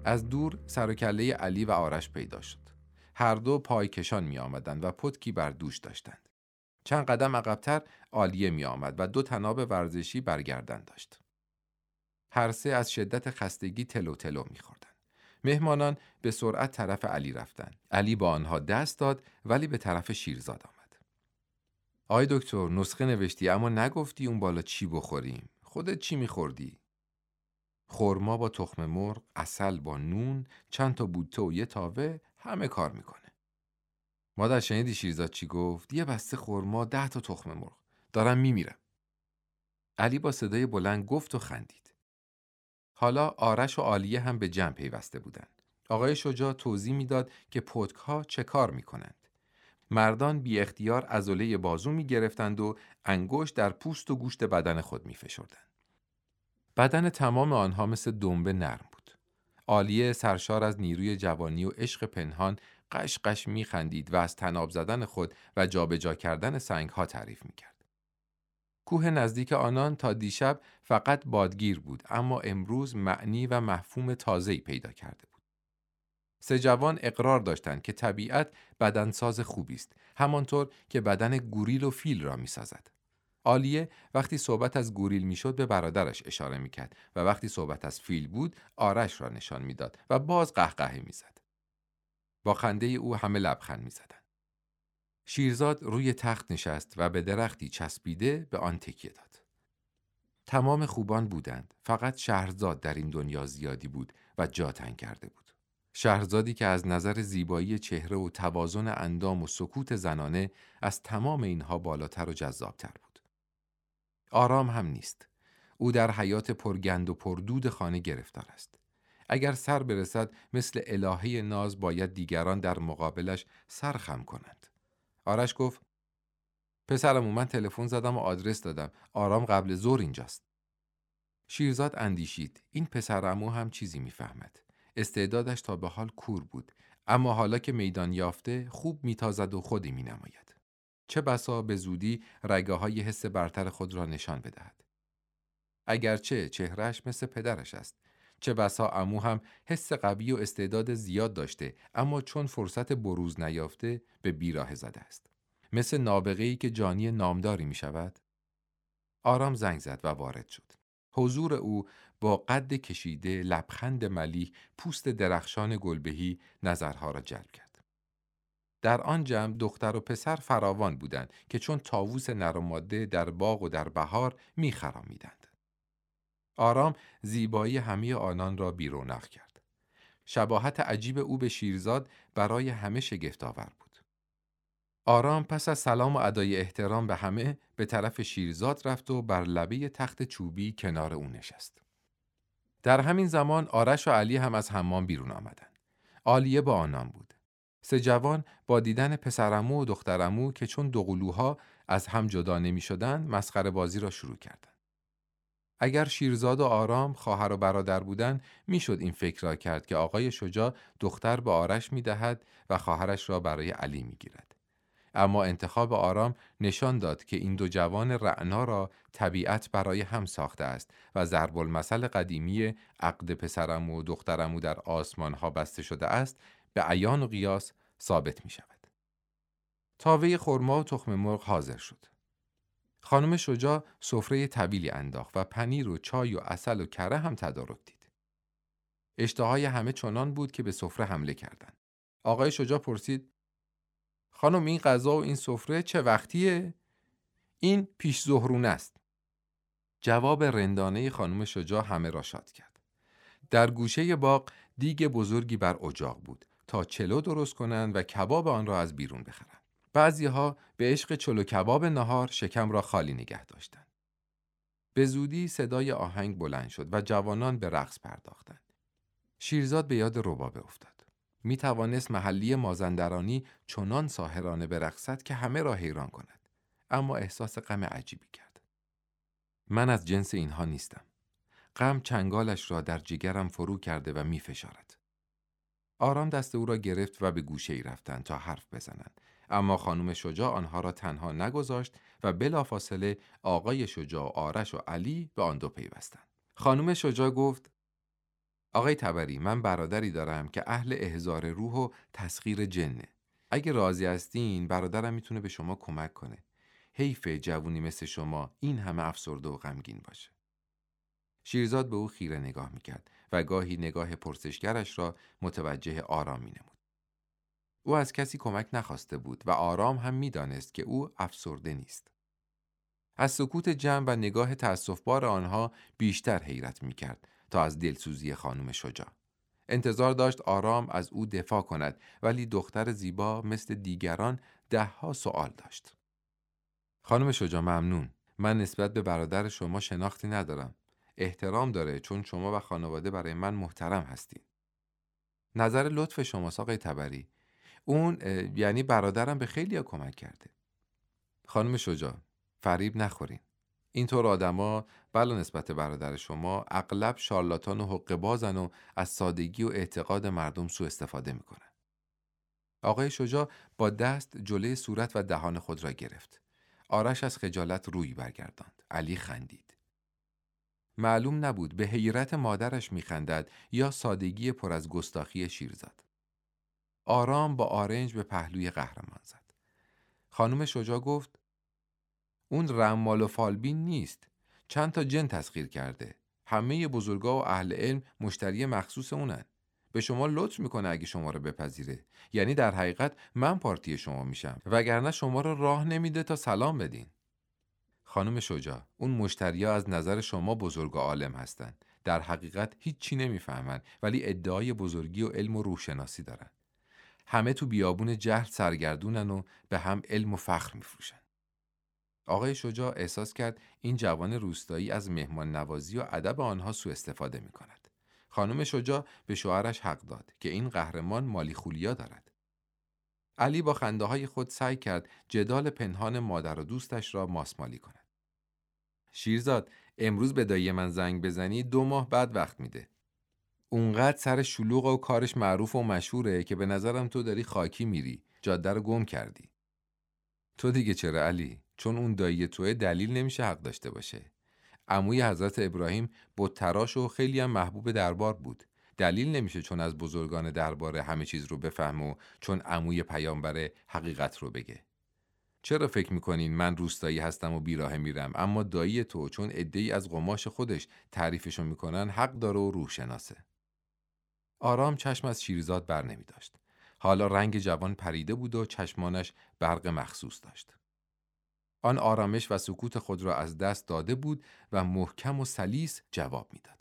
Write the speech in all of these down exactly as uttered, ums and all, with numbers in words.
از دور سر و کله علی و آرش پیدا شد. هر دو پای کشان می آمدند و پتکی بر دوش داشتند. چند قدم عقب‌تر عالیه می آمد و دو طناب ورزشی بر گردن داشت. هر سه از شدت خستگی تلو تلو می خوردن. مهمانان به سرعت طرف علی رفتند. علی با آنها دست داد ولی به طرف شیرزاد آمد. آی دکتر، نسخه نوشتی اما نگفتی اون بالا چی بخوریم. خودت چی می‌خوردی؟ خرما با تخم مرغ، عسل با نون، چند تا بوته و یه تاوه، همه کار میکنه. مادر شنیدی شیرزاد چی گفت؟ یه بسته خرما، ده تا تخم مرغ. دارم میمیرم. علی با صدای بلند گفت و خندید. حالا آرش و عالیه هم به جمع پیوسته بودند. آقای شجاع توضیح میداد که پتک‌ها چه کار میکنند. مردان بی اختیار عضله بازو می گرفتند و انگشت در پوست و گوشت بدن خود می فشردند. بدن تمام آنها مثل دنبه نرم بود. عالیه سرشار از نیروی جوانی و عشق پنهان قش قش می خندید و از طناب زدن خود و جابجا کردن سنگ ها تعریف می کرد. کوه نزدیک آنان تا دیشب فقط بادگیر بود، اما امروز معنی و مفهوم تازه‌ای پیدا کرده بود. سه جوان اقرار داشتند که طبیعت بدنساز خوبی است، همانطور که بدن گوریل و فیل را می‌سازد. عالیه وقتی صحبت از گوریل میشد به برادرش اشاره میکرد و وقتی صحبت از فیل بود آرش را نشان میداد و باز قهقهه میزد. با خنده او همه لبخند میزدند. شیرزاد روی تخت نشست و به درختی چسبیده به آن تکیه داد. تمام خوبان بودند، فقط شهرزاد در این دنیا زیادی بود و جا تنگ کرده بود. شهرزادی که از نظر زیبایی چهره و توازن اندام و سکوت زنانه از تمام اینها بالاتر و جذابتر بود. آرام هم نیست. او در حیات پرگند و پردود خانه گرفتار است. اگر سر برسد مثل الهه ناز باید دیگران در مقابلش سر خم کنند. آرش گفت: پسرمو، من تلفن زدم و آدرس دادم. آرام قبل ظهر اینجاست. شیرزاد اندیشید. این پسرعمو هم چیزی میفهمد. استعدادش تا به حال کور بود، اما حالا که میدان یافته خوب میتازد و خودی مینماید. چه بسا به زودی رگه های حس برتر خود را نشان بدهد. اگرچه چهرهش مثل پدرش است. چه بسا عمو هم حس قوی و استعداد زیاد داشته، اما چون فرصت بروز نیافته به بیراه زده است. مثل نابغه‌ای که جانی نامداری می شود. آرام زنگ زد و وارد شد. حضور او با قد کشیده، لبخند ملیح، پوست درخشان گلبهی نظرها را جلب کرد. در آن جمع دختر و پسر فراوان بودند که چون طاووس نر و ماده در باغ و در بهار می‌خرامیدند. آرام زیبایی همه آنان را بی‌رونق کرد. شباهت عجیب او به شیرزاد برای همه شگفت‌آور بود. آرام پس از سلام و ادای احترام به همه به طرف شیرزاد رفت و بر لبه تخت چوبی کنار او نشست. در همین زمان آرش و علی هم از حمام بیرون آمدند. عالیه با آنان بود. سه جوان با دیدن پسرعمو و دخترعمو که چون دوقلوها از هم جدا نمی شدند مسخره بازی را شروع کردند. اگر شیرزاد و آرام خواهر و برادر بودند میشد این فکر را کرد که آقای شجاع دختر به آرش می دهد و خواهرش را برای علی می گیرد. اما انتخاب آرام نشان داد که این دو جوان رعنا را طبیعت برای هم ساخته است و ضرب المثل قدیمی عقد پسرعمو و دخترعمو در آسمان ها بسته شده است به عیان و قیاس ثابت می شود. تاوه خرما و تخم مرغ حاضر شد. خانم شجاع سفره طویلی انداخت و پنیر و چای و عسل و کره هم تدارک دید. اشتهای همه چنان بود که به سفره حمله کردند. آقای شجاع پرسید: خانم، این غذا و این سفره چه وقتیه؟ این پیش ظهرونه است. جواب رندانه خانم شجاع همه را شاد کرد. در گوشه باغ دیگ بزرگی بر اجاق بود تا چلو درست کنند و کباب آن را از بیرون بخرند. بعضیها به عشق چلو کباب نهار شکم را خالی نگه داشتند. به زودی صدای آهنگ بلند شد و جوانان به رقص پرداختند. شیرزاد به یاد ربابه افتاد. می توانست محلی مازندرانی چنان ساحرانه برقصد که همه را حیران کند، اما احساس غم عجیبی کرد. من از جنس اینها نیستم. غم چنگالش را در جگرم فرو کرده و می فشارد. آرام دست او را گرفت و به گوشه ای رفتند تا حرف بزنند، اما خانم شجاع آنها را تنها نگذاشت و بلافاصله آقای شجاع، آرش و علی به آن دو پیوستند. خانم شجاع گفت: آقای تبری، من برادری دارم که اهل احضار روح و تسخیر جنه. اگه راضی هستین برادرم میتونه به شما کمک کنه. حیف جوونی مثل شما این همه افسرده و غمگین باشه. شیرزاد به او خیره نگاه میکرد و گاهی نگاه پرسشگرش را متوجه آرام مینمود. او از کسی کمک نخواسته بود و آرام هم میدانست که او افسرده نیست. از سکوت جمع و نگاه تأسف‌بار آنها بیشتر حیرت میکرد تا از دلسوزی خانم شجاع. انتظار داشت آرام از او دفاع کند، ولی دختر زیبا مثل دیگران ده ها سوال داشت. خانم شجاع ممنون. من نسبت به برادر شما شناختی ندارم. احترام داره چون شما و خانواده برای من محترم هستین. نظر لطف شماست آقای تبری. اون یعنی برادرم به خیلیا کمک کرده. خانم شجاع، فریب نخورین. اینطور آدما بلا نسبت برادر شما اغلب شارلاتان و حقه بازن و از سادگی و اعتقاد مردم سوء استفاده میکنن. آقای شجاع با دست جلوی صورت و دهان خود را گرفت. آرش از خجالت روی برگرداند. علی خندید. معلوم نبود به حیرت مادرش میخندد یا سادگی پر از گستاخی شیرزاد. آرام با آرنج به پهلوی قهرمان زد. خانم شجاع گفت: اون رمال و فالبین نیست. چند تا جن تسخیر کرده. همه بزرگا و اهل علم مشتری مخصوص اونن. به شما لطف میکنه اگه شما رو بپذیره. یعنی در حقیقت من پارتی شما میشم، وگرنه شما رو راه نمیده تا سلام بدین. خانم شجاع، اون مشتریا از نظر شما بزرگ و عالم هستن. در حقیقت هیچی نمیفهمن، ولی ادعای بزرگی و علم و روحشناسی دارن. همه تو بیابون جهل سرگردونن و به هم علم و فخر میفروشن. آقای شجاع احساس کرد این جوان روستایی از مهمان نوازی و ادب آنها سوء استفاده می کند. خانم شجاع به شوهرش حق داد که این قهرمان مالی خولیا دارد. علی با خنده های خود سعی کرد جدال پنهان مادر و دوستش را ماسمالی کند. شیرزاد، امروز به دایی من زنگ بزنی دو ماه بعد وقت میده. اونقدر سر شلوغ و کارش معروف و مشهوره که به نظرم تو داری خاکی میری. جاده رو گم کردی. تو دیگه چرا علی؟ چون اون دایی توه دلیل نمیشه حق داشته باشه. عموی حضرت ابراهیم بت تراش و خیلی هم محبوب دربار بود. دلیل نمیشه چون از بزرگان دربار همه چیز رو بفهم و چون عموی پیامبر حقیقت رو بگه. چرا فکر میکنین من روستایی هستم و بیراه میرم، اما دایی تو چون عده‌ای از قماش خودش تعریفشو میکنن حق داره و روح شناسه. آرام چشم از شیرزاد بر نمی داشت. حالا رنگ جوان پریده بود و چشمانش برق مخصوص داشت. آن آرامش و سکوت خود را از دست داده بود و محکم و سلیس جواب میداد.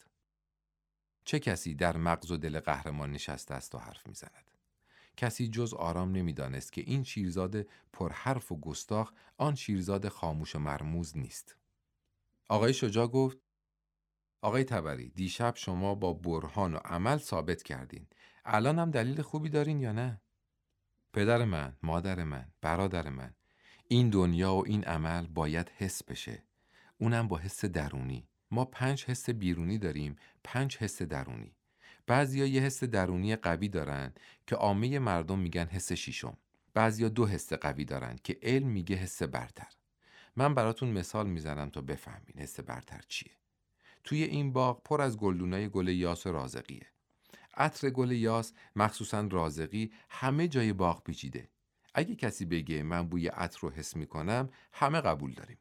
چه کسی در مغز و دل قهرمان نشسته است و حرف میزند؟ کسی جز آرام نمیدانست که این شیرزاد پرحرف و گستاخ آن شیرزاد خاموش و مرموز نیست. آقای شجاع گفت: آقای تبری، دیشب شما با برهان و عمل ثابت کردین. الان هم دلیل خوبی دارین یا نه؟ پدر من، مادر من، برادر من، این دنیا و این عمل باید حس بشه. اونم با حس درونی. ما پنج حس بیرونی داریم، پنج حس درونی. بعضیا یه حس درونی قوی دارن که عامه مردم میگن حس شیشم. بعضیا دو حس قوی دارن که علم میگه حس برتر. من براتون مثال میزنم تا بفهمین حس برتر چیه. توی این باغ پر از گلدونای گل یاس و رازقیه. عطر گل یاس، مخصوصاً رازقی، همه جای باغ پیچیده. اگه کسی بگه من بوی عطر رو حس میکنم، همه قبول داریم.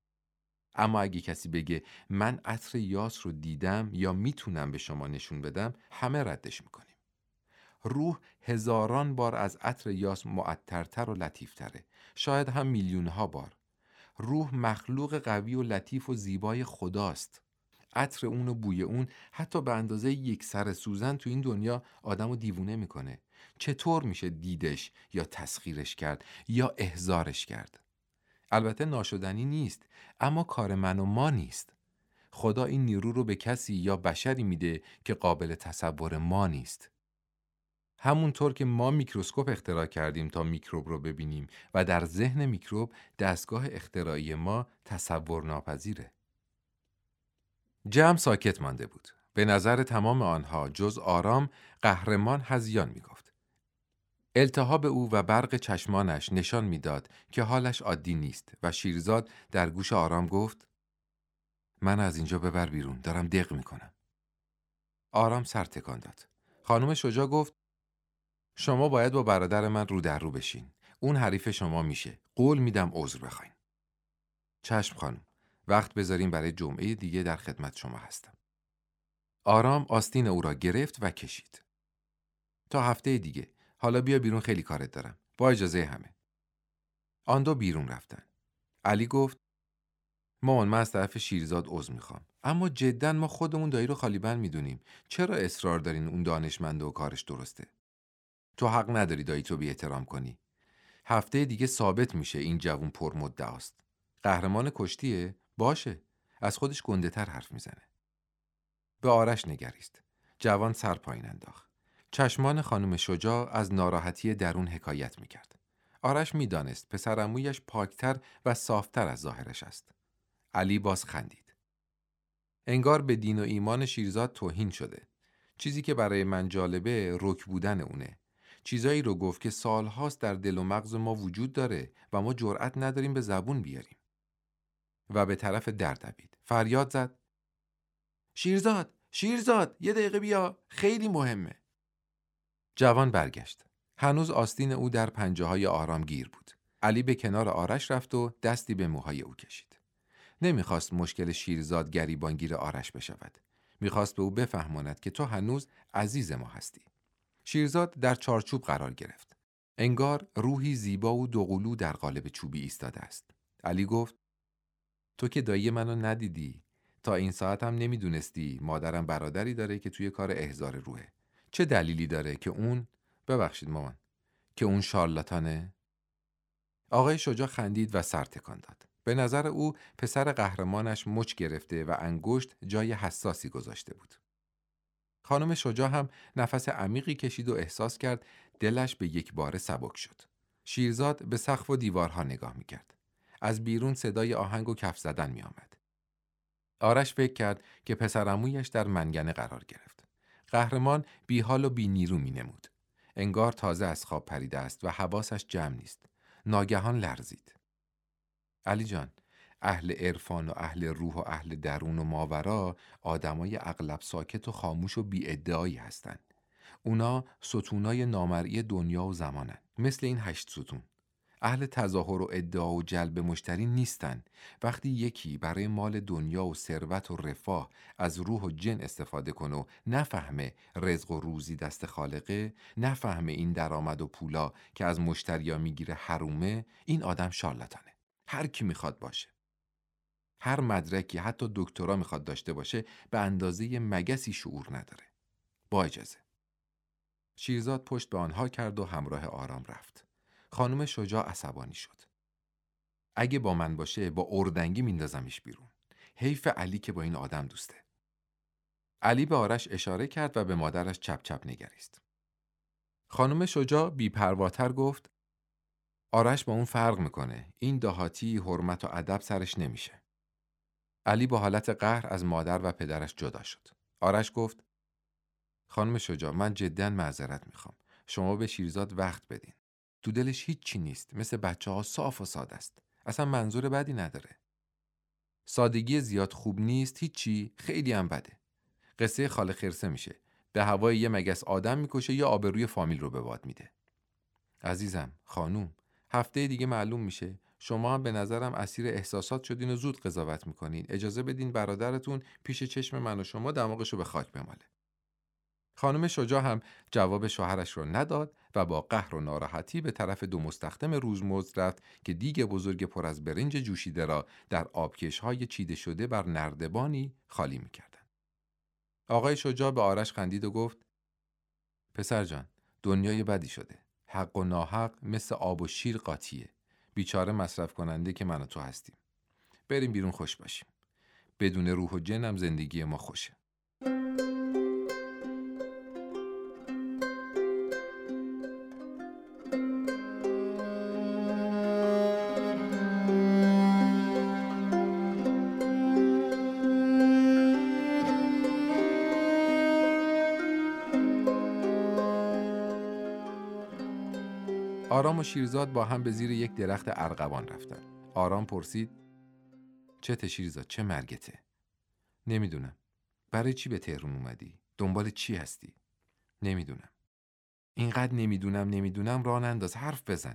اما اگه کسی بگه من عطر یاس رو دیدم یا میتونم به شما نشون بدم، همه ردش میکنیم. روح هزاران بار از عطر یاس معطرتر و لطیفتره، شاید هم میلیونها بار. روح مخلوق قوی و لطیف و زیبای خداست. عطر اون و بوی اون حتی به اندازه یک سر سوزن تو این دنیا آدمو دیوونه میکنه. چطور میشه دیدش یا تسخیرش کرد یا احضارش کرد؟ البته ناشدنی نیست، اما کار من و ما نیست. خدا این نیرو رو به کسی یا بشری میده که قابل تصور ما نیست. همونطور که ما میکروسکوپ اختراع کردیم تا میکروب رو ببینیم و در ذهن میکروب دستگاه اختراعی ما تصور ناپذیره. جمع ساکت مانده بود. به نظر تمام آنها جز آرام قهرمان هذیان میگفت. التهاب او و برق چشمانش نشان میداد که حالش عادی نیست و شیرزاد در گوش آرام گفت: من از اینجا ببر بیرون، دارم دق میکنم. آرام سر تکان داد. خانم شجاع گفت شما باید با برادر من رو در رو بشین. اون حریف شما میشه. قول میدم عذر بخواین. چشم خانم. وقت بذاریم برای جمعه دیگه در خدمت شما هستم. آرام آستین او را گرفت و کشید. تا هفته دیگه. حالا بیا بیرون، خیلی کارت دارم. با اجازه همه. آن دو بیرون رفتن. علی گفت مامان، من از طرف شیرزاد عذر میخوام، اما جدا ما خودمون دایی رو خالی بند میدونیم. چرا اصرار دارین اون دانشمنده و کارش درسته؟ تو حق نداری دایی تو بی احترام کنی. هفته دیگه ثابت میشه این جوون پرمدعاست. قهرمان کشتیه؟ باشه. از خودش گنده تر حرف میزنه. به آرش نگریست. جوان سر پایین انداخت. چشمان خانم شجاع از ناراحتی درون حکایت میکرد. آرش میدانست پسر عمویش پاکتر و صافتر از ظاهرش است. علی باز خندید. انگار به دین و ایمان شیرزاد توهین شده. چیزی که برای من جالبه رک بودن اونه. چیزایی رو گفت که سالهاست در دل و مغز ما وجود داره و ما جرأت نداریم به زبون بیاریم. و به طرف در دوید. فریاد زد شیرزاد، شیرزاد، یه دقیقه بیا، خیلی مهمه. جوان برگشت. هنوز آستین او در پنجه های آرام گیر بود. علی به کنار آرش رفت و دستی به موهای او کشید. نمیخواست مشکل شیرزاد گریبانگیر آرش بشود. میخواست به او بفهماند که تو هنوز عزیز ما هستی. شیرزاد در چارچوب قرار گرفت. انگار روحی زیبا و دوقلو در قالب چوبی ایستاده است. علی گفت تو که دایی منو ندیدی. تا این ساعت هم نمیدونستی مادرم برادری داره که توی کار احضار روحه. چه دلیلی داره که اون ببخشید مامان که اون شارلاتانه؟ آقای شجاع خندید و سر تکان داد. به نظر او پسر قهرمانش مچ گرفته و انگشت جای حساسی گذاشته بود. خانم شجاع هم نفس عمیقی کشید و احساس کرد دلش به یک باره سبک شد. شیرزاد به سقف و دیوارها نگاه میکرد. از بیرون صدای آهنگ و کف زدن می آمد. آرش فکر کرد که پسرعمویش در منگنه قرار گرفت. قهرمان بی حال و بی نیرو می نمود. انگار تازه از خواب پریده است و حواسش جمع نیست. ناگهان لرزید. علی جان، اهل عرفان و اهل روح و اهل درون و ماورا آدمای اغلب ساکت و خاموش و بی ادعایی هستند. اونا ستونای نامرئی دنیا و زمانن، مثل این هشت ستون. اهل تظاهر و ادعا و جلب مشتری نیستن. وقتی یکی برای مال دنیا و ثروت و رفاه از روح و جن استفاده کنه و نفهمه رزق و روزی دست خالقه، نفهمه این درآمد و پولا که از مشتریا میگیره حرومه، این آدم شارلاتانه. هر کی میخواد باشه. هر مدرکی، حتی دکترا میخواد داشته باشه، به اندازه مگسی شعور نداره. با اجازه. شیرزاد پشت به آنها کرد و همراه آرام رفت. خانم شجاع عصبانی شد. اگه با من باشه با اردنگی میندازمش بیرون. حیف علی که با این آدم دوسته. علی به آرش اشاره کرد و به مادرش چپ چپ نگریست. خانم شجاع بی‌پرواتر گفت آرش با اون فرق میکنه. این دهاتی حرمت و ادب سرش نمیشه. علی با حالت قهر از مادر و پدرش جدا شد. آرش گفت خانم شجاع، من جداً معذرت میخوام. شما به شیرزاد وقت بدین. تو دلش هیچ چی نیست. مثل بچه ها صاف و ساده است. اصلا منظور بدی نداره. سادگی زیاد خوب نیست، هیچی، خیلی هم بده. قصه خاله خرسه میشه. به هوای یه مگس آدم میکشه یا آبروی فامیل رو به باد میده. عزیزم، خانوم، هفته دیگه معلوم میشه. شما هم به نظرم اسیر احساسات شدین و زود قضاوت میکنین. اجازه بدین برادرتون پیش چشم من و شما دماغشو به خاک بماله. خانم شجاع هم جواب شوهرش را نداد و با قهر و ناراحتی به طرف دو مستخدم روزمزد رفت که دیگ بزرگ پر از برنج جوشیده را در آبکش‌های چیده شده بر نردبانی خالی می‌کردند. آقای شجاع به آرش خندید و گفت پسر جان، دنیای بدی شده. حق و ناحق مثل آب و شیر قاطیه. بیچاره مصرف کننده که من و تو هستیم. بریم بیرون خوش باشیم. بدون روح و جنم زندگی ما خوشه. آرام و شیرزاد با هم به زیر یک درخت ارغوان رفتن. آرام پرسید چته شیرزاد، چه مرگته؟ نمیدونم. برای چی به تهران اومدی؟ دنبال چی هستی؟ نمیدونم. اینقدر نمیدونم نمیدونم راه ننداز، حرف بزن.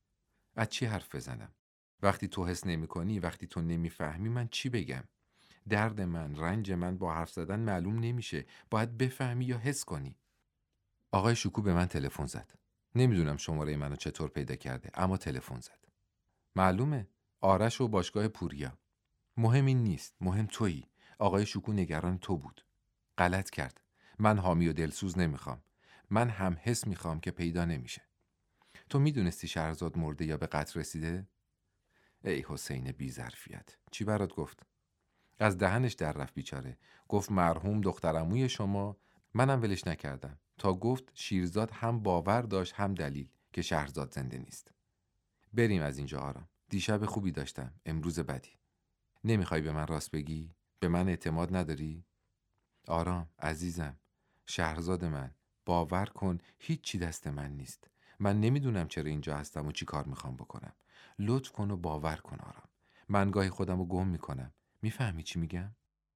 از چی حرف بزنم؟ وقتی تو حس نمی‌کنی، وقتی تو نمیفهمی من چی بگم؟ درد من، رنج من با حرف زدن معلوم نمیشه. باید بفهمی یا حس کنی. آقای شکوه به من تلفن زد. نمیدونم شماره منو چطور پیدا کرده، اما تلفن زد. معلومه، آرش و باشگاه پوریا. مهم این نیست، مهم تویی. آقای شکوه نگران تو بود. غلط کرد. من حامی و دلسوز نمیخوام. من هم حس میخوام که پیدا نمیشه. تو میدونستی شهرزاد مرده یا به قتل رسیده؟ ای حسین بی ظرفیت. چی برات گفت؟ از دهنش در رفت بیچاره. گفت مرحوم دخترعموی شما. منم ولش نکردم تا گفت شیرزاد هم باور داشت هم دلیل که شهرزاد زنده نیست. بریم از اینجا آرام. دیشب خوبی داشتم، امروز بدی. نمیخوای به من راست بگی؟ به من اعتماد نداری؟ آرام عزیزم، شهرزاد من، باور کن هیچ چی دست من نیست. من نمیدونم چرا اینجا هستم و چی کار میخوام بکنم. لطف کن و باور کن آرام. من گاهی خودم رو گم میکنم. میفهمی چی میگم؟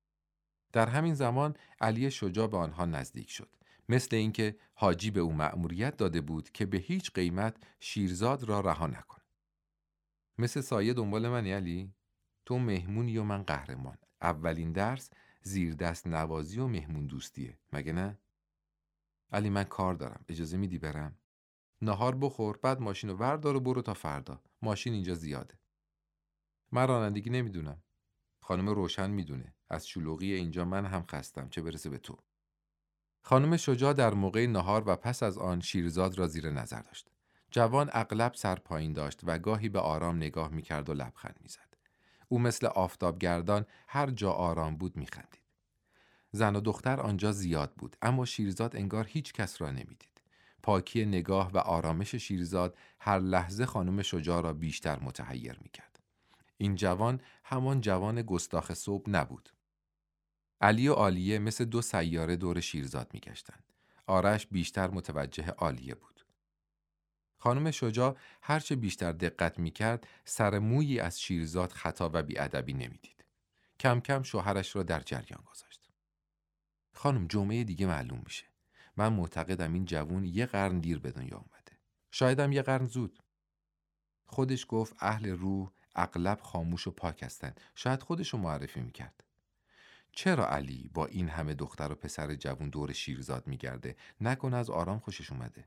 در همین زمان علی شجاع به آنها نزدیک شد. مثل اینکه حاجی به او مأموریت داده بود که به هیچ قیمت شیرزاد را رها نکن. مثل سایه دنبال منی علی؟ تو مهمونی و من قهرمان. اولین درس زیر دست نوازی و مهمون دوستیه، مگه نه؟ علی من کار دارم، اجازه میدی برم؟ نهار بخور، بعد ماشین رو وردار و برو تا فردا. ماشین اینجا زیاده. من رانندگی نمیدونم. خانم روشن میدونه. از شلوغی اینجا من هم خستم، چه برسه به تو. خانم شجاع در موقع نهار و پس از آن شیرزاد را زیر نظر داشت. جوان اغلب سر پایین داشت و گاهی به آرام نگاه میکرد و لبخند میزد. او مثل آفتابگردان هر جا آرام بود میخندید. زن و دختر آنجا زیاد بود، اما شیرزاد انگار هیچ کس را نمیدید. پاکی نگاه و آرامش شیرزاد هر لحظه خانم شجاع را بیشتر متحیر میکرد. این جوان همان جوان گستاخ صبح نبود. علی و عالیه مثل دو سیاره دور شیرزاد میگشتند. آرش بیشتر متوجه عالیه بود. خانم شجاع هرچه بیشتر دقت میکرد سر مویی از شیرزاد خطا و بیادبی نمیدید. کم کم شوهرش را در جریان گذاشت. خانم جمعه دیگه معلوم میشه. من معتقدم این جوون یه قرن دیر به دنیا اومده. شایدم یه قرن زود. خودش گفت اهل روح اغلب خاموش و پاک هستند. شاید خودشو معرفی میکرد. چرا علی با این همه دختر و پسر جوون دور شیرزاد میگرده؟ نکنه از آرام خوشش اومده.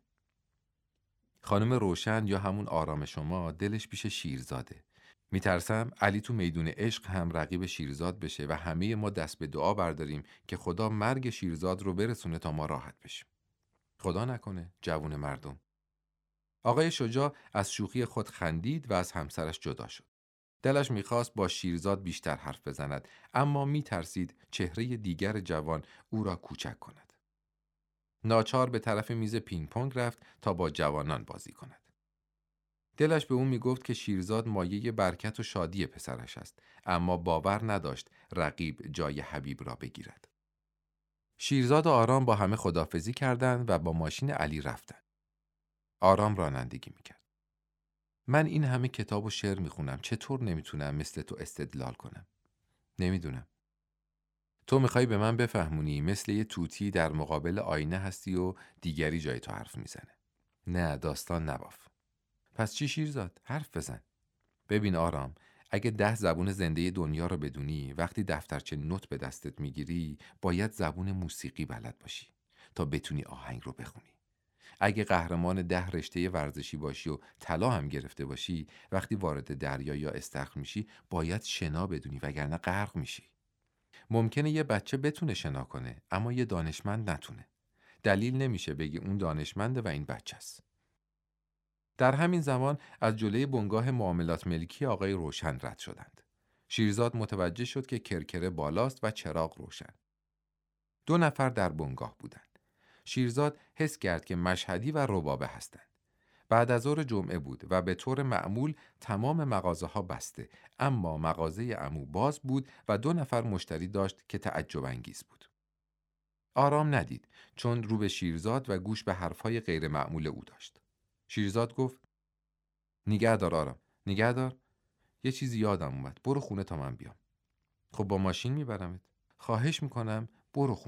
خانم روشن یا همون آرام شما دلش پیش شیرزاده. میترسم علی تو میدون عشق هم رقیب شیرزاد بشه و همه ما دست به دعا برداریم که خدا مرگ شیرزاد رو برسونه تا ما راحت بشیم. خدا نکنه جوون مردم. آقای شجاع از شوخی خود خندید و از همسرش جدا شد. دلش میخواست با شیرزاد بیشتر حرف بزند، اما میترسید چهره دیگر جوان او را کوچک کند. ناچار به طرف میز پینگ پونگ رفت تا با جوانان بازی کند. دلش به او میگفت که شیرزاد مایه برکت و شادی پسرش است، اما باور نداشت رقیب جای حبیب را بگیرد. شیرزاد و آرام با همه خداحافظی کردند و با ماشین علی رفتند. آرام رانندگی میکرد. من این همه کتاب و شعر میخونم، چطور نمیتونم مثل تو استدلال کنم؟ نمیدونم. تو میخوای به من بفهمونی مثل یه توتی در مقابل آینه هستی و دیگری جای تو حرف میزنه. نه داستان نباف. پس چی شیرزاد؟ حرف بزن. ببین آرام، اگه ده زبون زنده دنیا رو بدونی، وقتی دفترچه نوت به دستت میگیری باید زبون موسیقی بلد باشی تا بتونی آهنگ رو بخونی. اگه قهرمان ده رشته ورزشی باشی و طلا هم گرفته باشی، وقتی وارد دریا یا استخر میشی باید شنا بدونی وگرنه غرق میشی. ممکنه یه بچه بتونه شنا کنه اما یه دانشمند نتونه. دلیل نمیشه بگی اون دانشمنده و این بچه است. در همین زمان از جلوی بنگاه معاملات ملکی آقای روشن رد شدند. شیرزاد متوجه شد که کرکره بالاست و چراغ روشن. دو نفر در بنگاه بودند. شیرزاد حس کرد که مشهدی و ربابه هستند. بعد از ظهر جمعه بود و به طور معمول تمام مغازه ها بسته، اما مغازه عمو باز بود و دو نفر مشتری داشت که تعجب انگیز بود. آرام ندید چون رو به شیرزاد و گوش به حرفهای غیر معمول او داشت. شیرزاد گفت نگه دار آرام، نگه دار. یه چیزی یادم اومد، برو خونه تا من بیام. خب با ماشین میبرمت. خواهش میکنم برو خونه.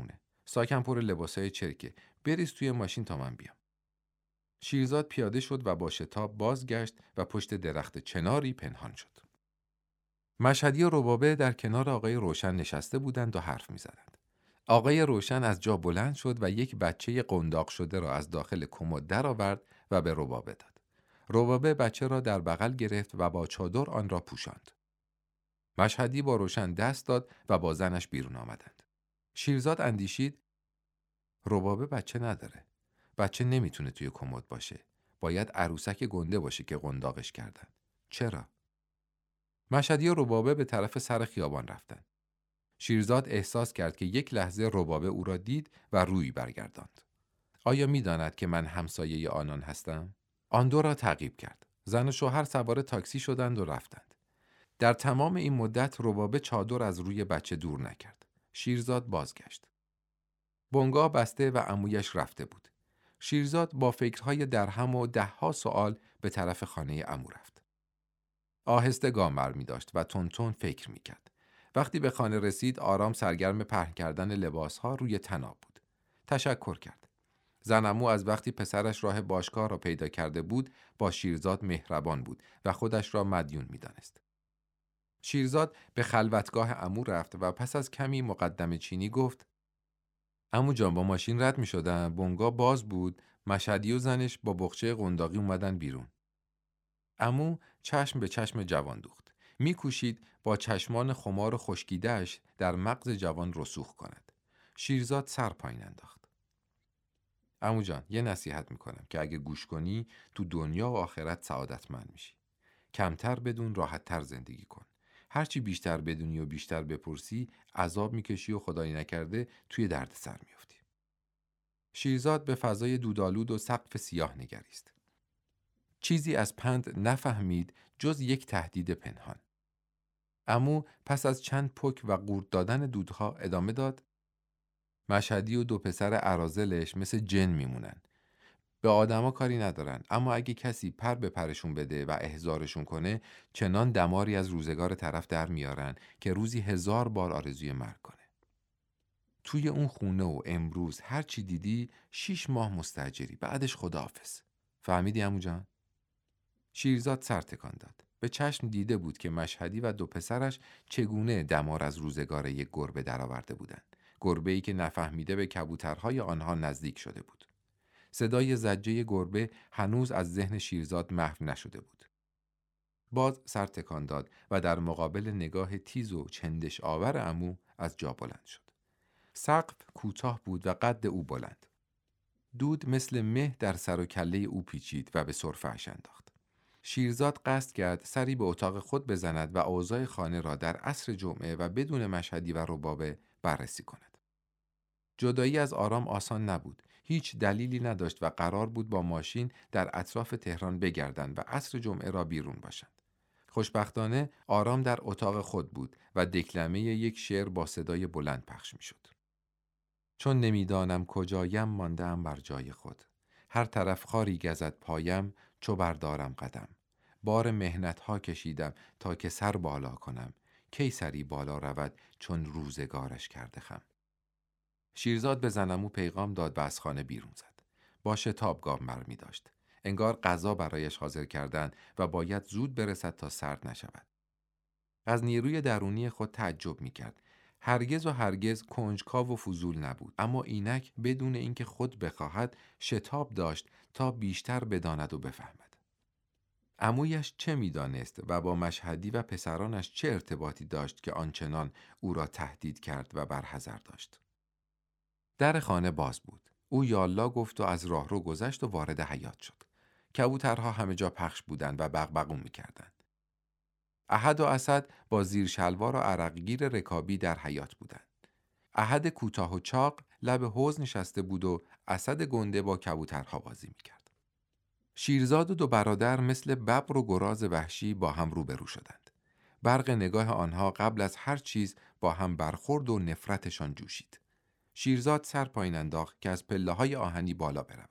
ساکم پر لباسای چرکه. بریز توی ماشین تا من بیام. شیرزاد پیاده شد و با شتاب بازگشت و پشت درخت چناری پنهان شد. مشهدی و ربابه در کنار آقای روشن نشسته بودند و حرف می زدند. آقای روشن از جا بلند شد و یک بچه قنداق شده را از داخل کمد درآورد و به ربابه داد. ربابه بچه را در بغل گرفت و با چادر آن را پوشاند. مشهدی با روشن دست داد و با زنش بیرون آمدند. شیرزاد اندیشید ربابه بچه نداره. بچه نمیتونه توی کمد باشه. باید عروسک گنده باشه که قنداقش کردن. چرا؟ مشهدی و ربابه به طرف سر خیابان رفتند. شیرزاد احساس کرد که یک لحظه ربابه او را دید و روی برگرداند. آیا می‌داند که من همسایه آنان هستم؟ آن دو را تعقیب کرد. زن و شوهر سوار تاکسی شدند و رفتند. در تمام این مدت ربابه چادر از روی بچه دور نکرد. شیرزاد بازگشت. بنگاه بسته و عمویش رفته بود. شیرزاد با فکرهای درهم و دهها سوال به طرف خانه عمو رفت. آهسته گام برمی داشت و تون تون فکر می کرد. وقتی به خانه رسید آرام سرگرم پهن کردن لباسها روی طناب بود. تشکر کرد. زن عمو از وقتی پسرش راه باشگاه را پیدا کرده بود با شیرزاد مهربان بود و خودش را مدیون می دانست. شیرزاد به خلوتگاه عمو رفت و پس از کمی مقدمه چینی گفت عمو جان با ماشین رد می شدن، بنگاه باز بود، مشهدی و زنش با بخچه قنداقی اومدن بیرون. عمو چشم به چشم جوان دوخت. می کوشید با چشمان خمار خشکیده‌اش در مغز جوان رسوخ کند. شیرزاد سر پایین انداخت. عمو جان یه نصیحت میکنم که اگه گوش کنی تو دنیا و آخرت سعادتمند میشی. کمتر بدون راحتتر زندگی کن. هرچی بیشتر بدونی و بیشتر بپرسی عذاب میکشی و خدایی نکرده توی درد سر میافتی. شیرزاد به فضای دودآلود و سقف سیاه نگریست. چیزی از پند نفهمید جز یک تهدید پنهان. عمو پس از چند پک و قورت دادن دودها ادامه داد مشهدی و دو پسر اراذلش مثل جن میمونن. به آدما کاری ندارن، اما اگه کسی پر به پرشون بده و احضارشون کنه چنان دماری از روزگار طرف در میارن که روزی هزار بار آرزوی مرگ کنه. توی اون خونه و امروز هر چی دیدی شیش ماه مستاجری، بعدش خداحافظ. فهمیدی عمو جان؟ شیرزاد سر تکان داد. به چشم دیده بود که مشهدی و دو پسرش چگونه دمار از روزگار یک گربه درآورده بودند. گربه‌ای که نفهمیده به کبوترهای آنها نزدیک شده بود. صدای زجه گربه هنوز از ذهن شیرزاد محو نشده بود. باز سر تکان داد و در مقابل نگاه تیز و چندش آور عمو از جا بلند شد. سقف کوتاه بود و قد او بلند. دود مثل مه در سر و کله او پیچید و به سرفه‌اش انداخت. شیرزاد قصد کرد سری به اتاق خود بزند و اوضاع خانه را در عصر جمعه و بدون مشهدی و ربابه بررسی کند. جدایی از آرام آسان نبود. هیچ دلیلی نداشت و قرار بود با ماشین در اطراف تهران بگردند و عصر جمعه را بیرون باشند. خوشبختانه آرام در اتاق خود بود و دکلمه یک شعر با صدای بلند پخش می شد. چون نمیدانم کجایم ماندم بر جای خود. هر طرف خاری گزد پایم چو بردارم قدم. بار مهنت ها کشیدم تا که سر بالا کنم. کی سری بالا رود چون روزگارش کرده خم. شیرزاد به زن عمو پیغام داد و از خانه بیرون زد. با شتاب گام برمی داشت. انگار غذا برایش حاضر کردند و باید زود برسد تا سرد نشود. از نیروی درونی خود تعجب می کرد. هرگز و هرگز کنجکاو و فضول نبود، اما اینک بدون اینکه خود بخواهد شتاب داشت تا بیشتر بداند و بفهمد. عمویش چه می‌دانست و با مشهدی و پسرانش چه ارتباطی داشت که آنچنان او را تهدید کرد و برحذر داشت. در خانه باز بود. او یالا گفت و از راهرو گذشت و وارد حیاط شد. کبوترها همه جا پخش بودند و بغبغو می‌کردند. احد و اسد با زیر شلوار و عرقگیر رکابی در حیاط بودند. احد کوتاه و چاق لب حوض نشسته بود و اسد گنده با کبوترها بازی می‌کرد. شیرزاد و دو برادر مثل ببر و گراز وحشی با هم روبرو شدند. برق نگاه آنها قبل از هر چیز با هم برخورد و نفرتشان جوشید. شیرزاد سر پایین انداخت که از پله‌های آهنی بالا برود.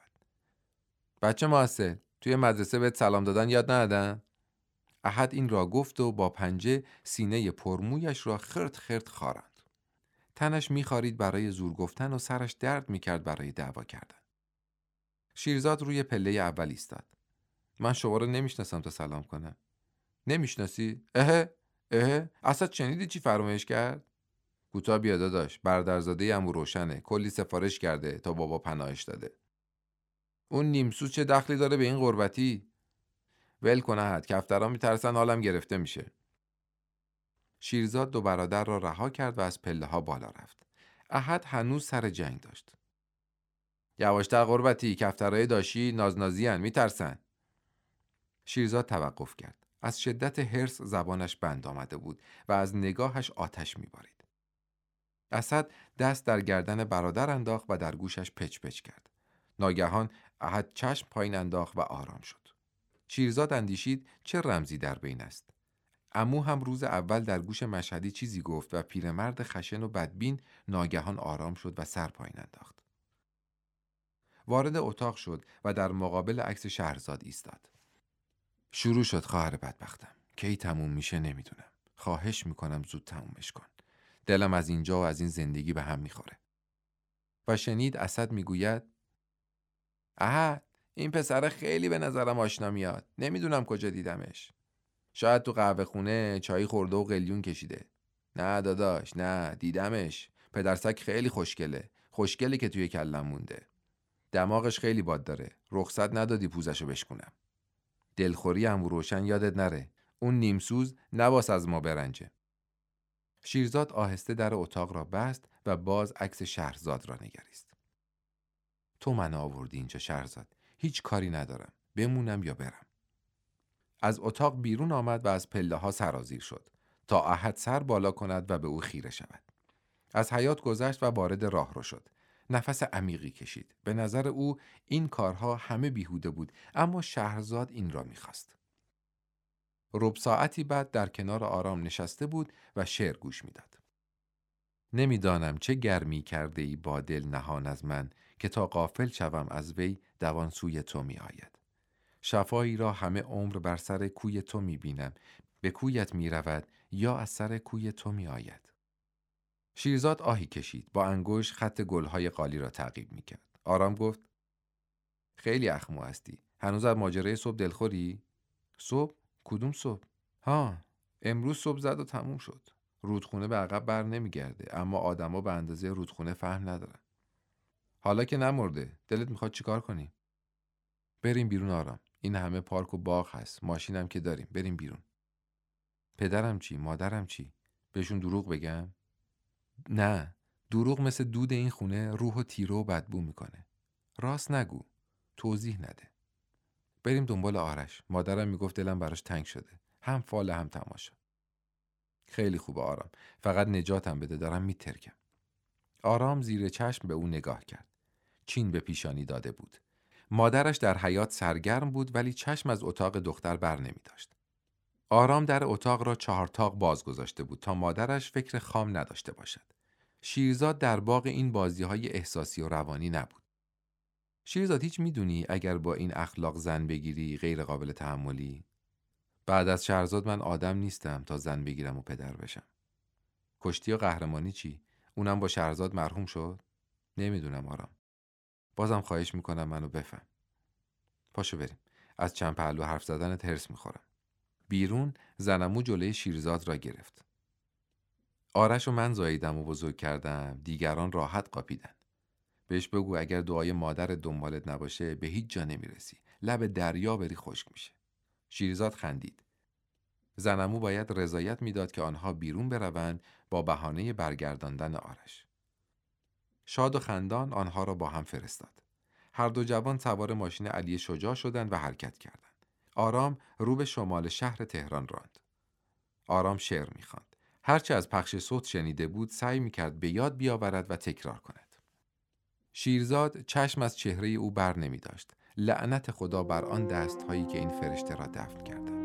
بچه معسل، توی مدرسه بهت سلام دادن یاد ندادن؟ احد این را گفت و با پنجه سینه پرمویش را خرد خرد خاراند. تنش می‌خارید برای زور گفتن و سرش درد می‌کرد برای دعوا کردن. شیرزاد روی پله اول ایستاد. من شما رو نمیشناسم تا سلام کنم. نمیشناسی؟ اه اه اصلا شنیدی چی فرمایش کرد؟ کوتاه بیا داداش، برادرزاده عمو روشنه، کلی سفارش کرده تا بابا پناهش داده. اون نیمسوز چه دخلی داره به این غربتی؟ ول کن احد، کفترا میترسن حالم گرفته میشه. شیرزاد دو برادر را رها کرد و از پله ها بالا رفت. احد هنوز سر جنگ داشت. یواشتر غربتی، کفترای داشی نازنازیان، میترسن. شیرزاد توقف کرد. از شدت حرص زبانش بند آمده بود و از نگاهش آتش میبارید. اسد دست در گردن برادر انداخت و در گوشش پچ پچ کرد. ناگهان احد چشم پایین انداخت و آرام شد. شیرزاد اندیشید چه رمزی در بین است. عمو هم روز اول در گوش مشهدی چیزی گفت و پیرمرد خشن و بدبین ناگهان آرام شد و سر پایین انداخت. وارد اتاق شد و در مقابل عکس شهرزاد ایستاد. شروع شد خواهر بدبختم. کی تموم میشه نمیدونم. خواهش میکنم زود تمومش کن. دلم از اینجا و از این زندگی به هم میخوره. و شنید اسد میگوید احد، این پسر خیلی به نظرم آشنا میاد. نمیدونم کجا دیدمش. شاید تو قهوه خونه چای خورده و قلیون کشیده. نه داداش، نه دیدمش. پدرسگ خیلی خوشگله. خوشگله که توی کلم مونده. دماغش خیلی باد داره. رخصت ندادی پوزشو بشکنم. دلخوری عمو روشن یادت نره. اون نیمسوز نباس از ما برنجه. شیرزاد آهسته در اتاق را بست و باز عکس شهرزاد را نگریست. تو من آوردی اینجا شهرزاد. هیچ کاری ندارم. بمونم یا برم. از اتاق بیرون آمد و از پله ها سرازیر شد تا احد سر بالا کند و به او خیره شود. از حیاط گذشت و وارد راهرو شد. نفس عمیقی کشید. به نظر او این کارها همه بیهوده بود، اما شهرزاد این را می‌خواست. ربع ساعتی بعد در کنار آرام نشسته بود و شعر گوش میداد. نمیدانم چه گرمی کرده ای با دل نهان از من، که تا غافل شوم از وی دوان سوی تو می آید. شفایی را همه عمر بر سر کوی تو می بینم، به کویت می رود یا از سر کوی تو می آید. شیرزاد آهی کشید، با انگشت خط گلهای قالی را تعقیب می کرد. آرام گفت خیلی اخمو هستی. هنوز از ماجرای صبح دلخوری؟ صبح؟ کدوم صبح؟ ها، امروز صبح زد و تموم شد. رودخونه به عقب بر نمیگرده، اما آدما به اندازه رودخونه فهم ندارن. حالا که نمرده، دلت میخواد چیکار کنی؟ بریم بیرون آرام. این همه پارک و باغ هست، ماشینم که داریم، بریم بیرون. پدرم چی؟ مادرم چی؟ بهشون دروغ بگم؟ نه، دروغ مثل دود این خونه روح و تیره و بدبو میکنه. راست نگو، توضیح نده. بریم دنبال آرش. مادرم میگفت دلم براش تنگ شده. هم فال هم تماشا. خیلی خوبه آرام، فقط نجاتم بده، دارم میترکم. آرام زیر چشم به او نگاه کرد. چین به پیشانی داده بود. مادرش در حیاط سرگرم بود ولی چشم از اتاق دختر بر نمی داشت. آرام در اتاق را چهار تاق باز گذاشته بود تا مادرش فکر خام نداشته باشد. شیرزاد در باغ این بازی‌های احساسی و روانی نبود. شیرزاد هیچ میدونی اگر با این اخلاق زن بگیری غیر قابل تحملی؟ بعد از شهرزاد من آدم نیستم تا زن بگیرم و پدر بشم. کشتی و قهرمانی چی؟ اونم با شهرزاد مرحوم شد؟ نمیدونم آرام. بازم خواهش میکنم منو بفهم. پاشو بریم. از چند پهلو حرف زدنت هرس میخورم. بیرون زنمو جلوی شیرزاد را گرفت. آرش و من زاییدم و بزرگ کردم، دیگران راحت قاپیدن. بهش بگو اگر دعای مادر دنبالت نباشه به هیچ جا نمیرسی. لب دریا بری خشک میشه. شیرزاد خندید. زنمو باید رضایت میداد که آنها بیرون بروند با بهانه برگرداندن آرش. شاد و خندان آنها را با هم فرستاد. هر دو جوان سوار ماشین علی شجاع شدند و حرکت کردند. آرام رو به شمال شهر تهران راند. آرام شعر می‌خواند. هرچه از پخش صوت شنیده بود سعی می‌کرد به یاد بیاورد و تکرار کند. شیرزاد چشم از چهره او بر نمی داشت. لعنت خدا بر آن دست‌هایی که این فرشته را دفن کردند.